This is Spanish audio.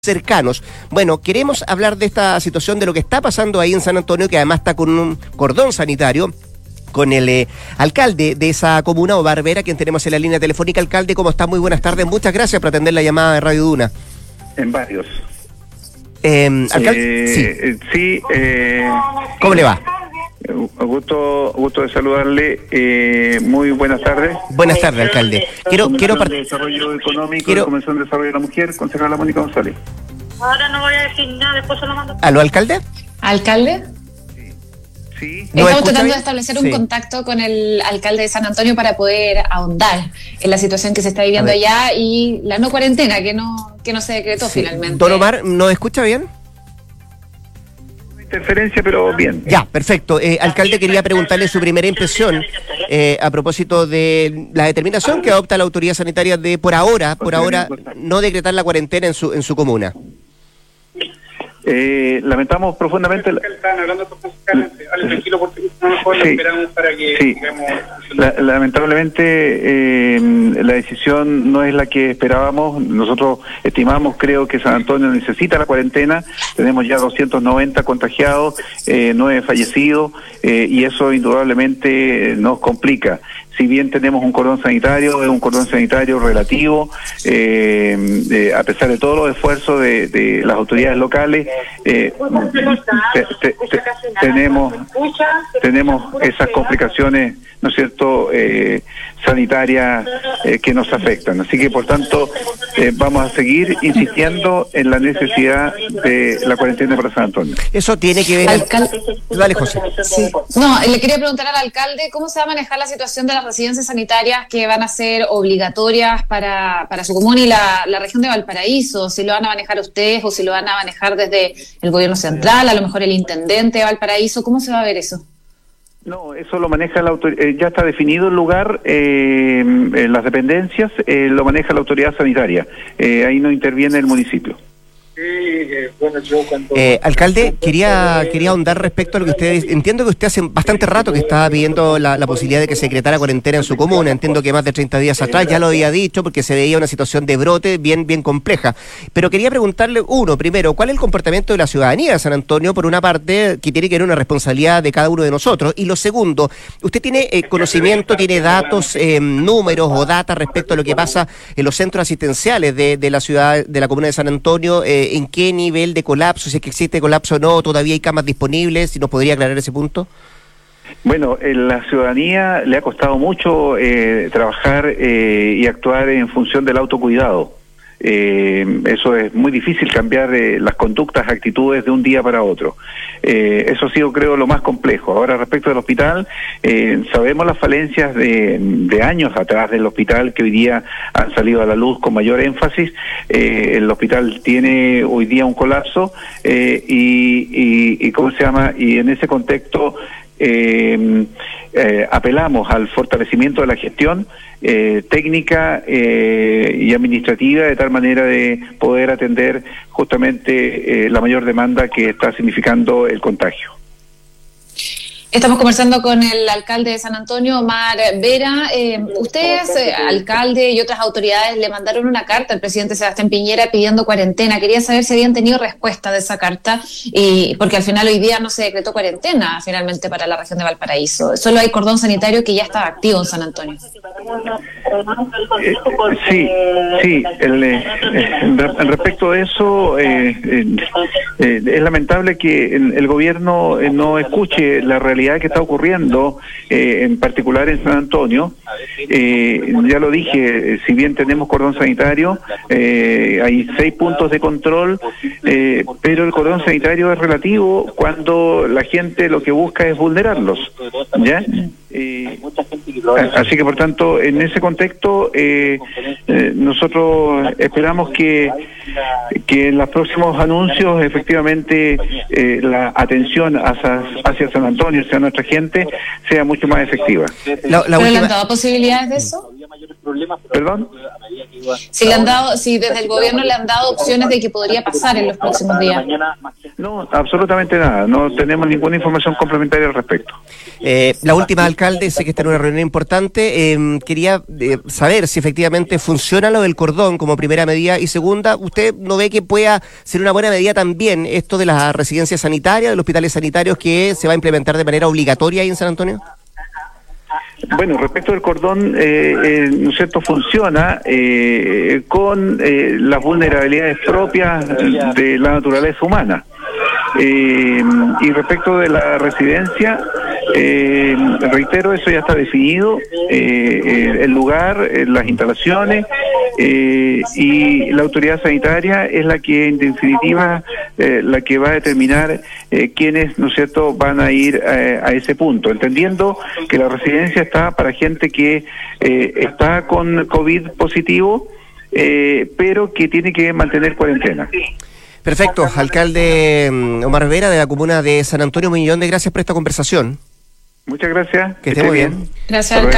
cercanos. Bueno, queremos hablar de esta situación, de lo que está pasando ahí en San Antonio, que además está con un cordón sanitario, con el alcalde de esa comuna, Omar Vera, quien tenemos en la línea telefónica. Alcalde, ¿cómo está? Muy buenas tardes, muchas gracias por atender la llamada de Radio Duna. En varios. Alcalde, sí. ¿Cómo le va? Gusto de saludarle. Muy buenas tardes. Buenas tardes, alcalde. Quiero de Desarrollo Económico, Comisión de Desarrollo de la Mujer, concejala Mónica González. Ahora no voy a decir nada, después se lo mando. ¿Aló, alcalde? ¿Alcalde? Sí. Estamos tratando de establecer un contacto con el alcalde de San Antonio para poder ahondar en la situación que se está viviendo allá y la no cuarentena que no se decretó finalmente. Don Omar, ¿nos escucha bien? Interferencia, pero bien. Ya, perfecto. Alcalde, quería preguntarle su primera impresión a propósito de la determinación que adopta la autoridad sanitaria de por ahora no decretar la cuarentena en su comuna. Lamentamos profundamente. Están hablando tranquilo porque no mejor lo esperamos para que digamos, lamentablemente la decisión no es la que esperábamos. Nosotros estimamos, creo que San Antonio necesita la cuarentena. Tenemos ya 290 contagiados, 9 fallecidos, y eso indudablemente nos complica. Si bien tenemos un cordón sanitario, es un cordón sanitario relativo, a pesar de todos los esfuerzos de las autoridades locales, tenemos esas complicaciones, ¿no es cierto?, sanitarias que nos afectan. Así que, por tanto, vamos a seguir insistiendo en la necesidad de la cuarentena para San Antonio. Eso tiene que ver... Dale, José. Sí. No, le quería preguntar al alcalde cómo se va a manejar la situación de las residencias sanitarias que van a ser obligatorias para su comuna y la región de Valparaíso. Si lo van a manejar ustedes o si lo van a manejar desde el gobierno central, a lo mejor el intendente de Valparaíso. ¿Cómo se va a ver eso? No, eso lo maneja la autoridad, ya está definido el lugar, en las dependencias, lo maneja la autoridad sanitaria, ahí no interviene el municipio. Alcalde, quería ahondar respecto a lo que usted... Entiendo que usted hace bastante rato que estaba pidiendo la posibilidad de que se decretara cuarentena en su comuna. Entiendo que más de 30 días atrás ya lo había dicho porque se veía una situación de brote bien compleja. Pero quería preguntarle, primero, ¿cuál es el comportamiento de la ciudadanía de San Antonio? Por una parte, que tiene que ver una responsabilidad de cada uno de nosotros. Y lo segundo, ¿usted tiene conocimiento, tiene datos, números o data respecto a lo que pasa en los centros asistenciales de la ciudad, de la comuna de San Antonio? ¿En qué nivel de colapso, si es que existe colapso o no, todavía hay camas disponibles? Si nos podría aclarar ese punto. Bueno, la ciudadanía le ha costado mucho trabajar y actuar en función del autocuidado. Eso es muy difícil, cambiar las conductas, actitudes de un día para otro. Eso ha sido, creo, lo más complejo. Ahora, respecto del hospital, sabemos las falencias de años atrás del hospital que hoy día han salido a la luz con mayor énfasis. El hospital tiene hoy día un colapso y ¿cómo se llama? Y en ese contexto apelamos al fortalecimiento de la gestión técnica y administrativa, de tal manera de poder atender justamente la mayor demanda que está significando el contagio. Estamos conversando con el alcalde de San Antonio, Omar Vera. Ustedes, alcalde y otras autoridades, le mandaron una carta al presidente Sebastián Piñera pidiendo cuarentena. Quería saber si habían tenido respuesta de esa carta, porque al final hoy día no se decretó cuarentena finalmente para la región de Valparaíso. Solo hay cordón sanitario que ya estaba activo en San Antonio. Sí. Respecto de eso, es lamentable que el gobierno no escuche la realidad que está ocurriendo, en particular en San Antonio. Ya lo dije, si bien tenemos cordón sanitario, hay 6 puntos de control, pero el cordón sanitario es relativo cuando la gente lo que busca es vulnerarlos, ¿ya? Así que, por tanto, en ese contexto, nosotros esperamos que en los próximos anuncios, efectivamente, la atención hacia San Antonio, hacia nuestra gente, sea mucho más efectiva. ¿Pero le han dado posibilidades de eso? ¿Perdón? Si desde el gobierno le han dado opciones de que podría pasar en los próximos días. No, absolutamente nada. No tenemos ninguna información complementaria al respecto. La última, alcalde, sé que está en una reunión importante. Quería saber si efectivamente funciona lo del cordón como primera medida, y segunda, ¿usted no ve que pueda ser una buena medida también esto de las residencias sanitarias, de los hospitales sanitarios, que se va a implementar de manera obligatoria ahí en San Antonio? Bueno, respecto del cordón, ¿no es cierto?, funciona con las vulnerabilidades propias de la naturaleza humana. Y respecto de la residencia, reitero, eso ya está definido, el lugar, las instalaciones, y la autoridad sanitaria es la que, en definitiva, la que va a determinar quiénes, ¿no es cierto?, van a ir a ese punto, entendiendo que la residencia está para gente que está con COVID positivo, pero que tiene que mantener cuarentena. Perfecto, alcalde Omar Vera, de la comuna de San Antonio, un millón de gracias por esta conversación. Muchas gracias. Que esté muy bien. Gracias, alcalde.